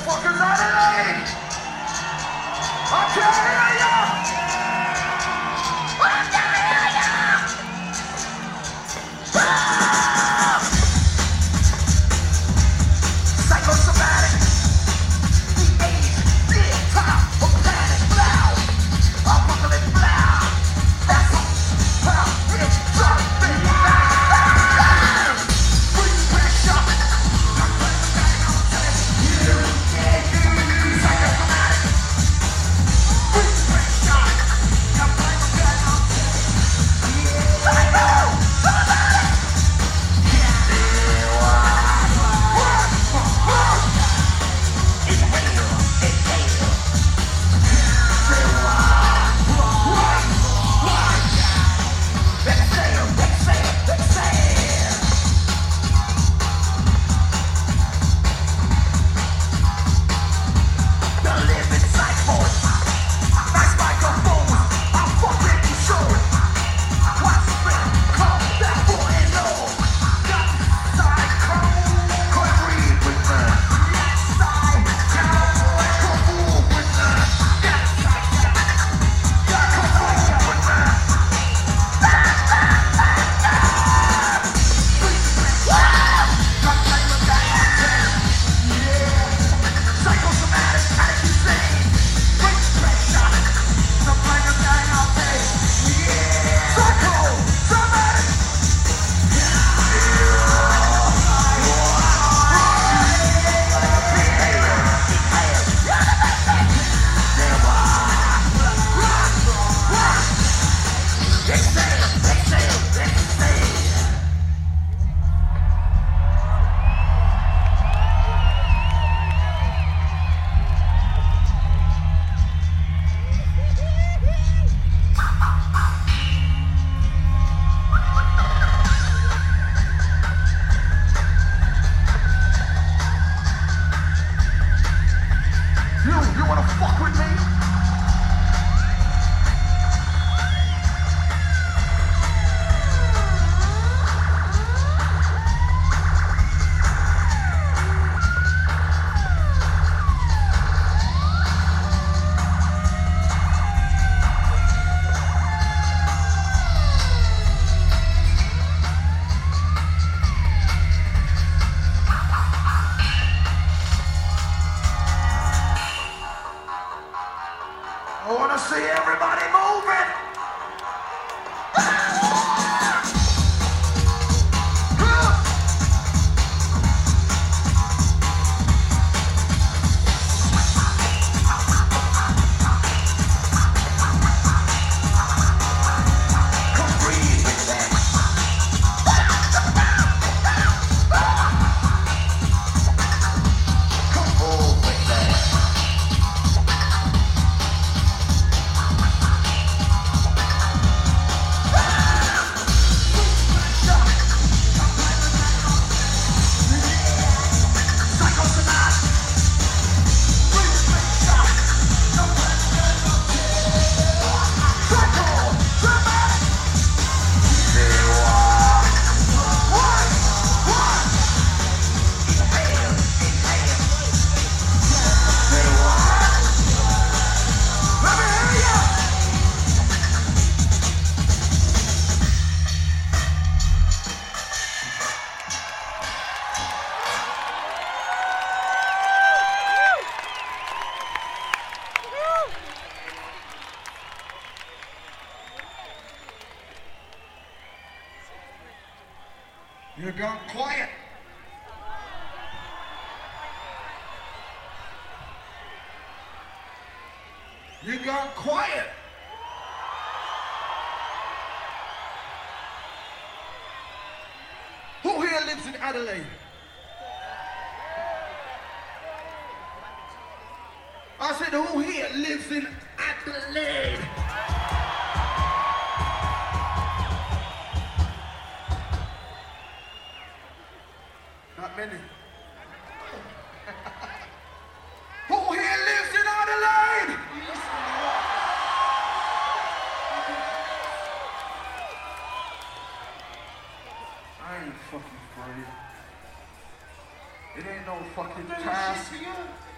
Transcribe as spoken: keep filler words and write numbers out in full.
motherfuckers out of lane! I can't hear ya! I can't hear ya! Ah! Psychosomatic. The age, big top of planet Blau. Apocalypse Blau. That's all. Pow, rip, drop, big bang. Free pressure. I'm playing the game, I'm telling you. Yeah, you. Psychosomatic. Free pressure. I'm playing the game, I'm telling you. Yeah. Psychosomatic. You, you wanna fuck with me? I wanna see everybody moving. Come breathe with that. Come move with that. You got quiet. You got quiet. Who here lives in Adelaide? I said, who here lives in Adelaide? Not many. Who here lives in Adelaide? I ain't fucking afraid. It ain't no fucking task.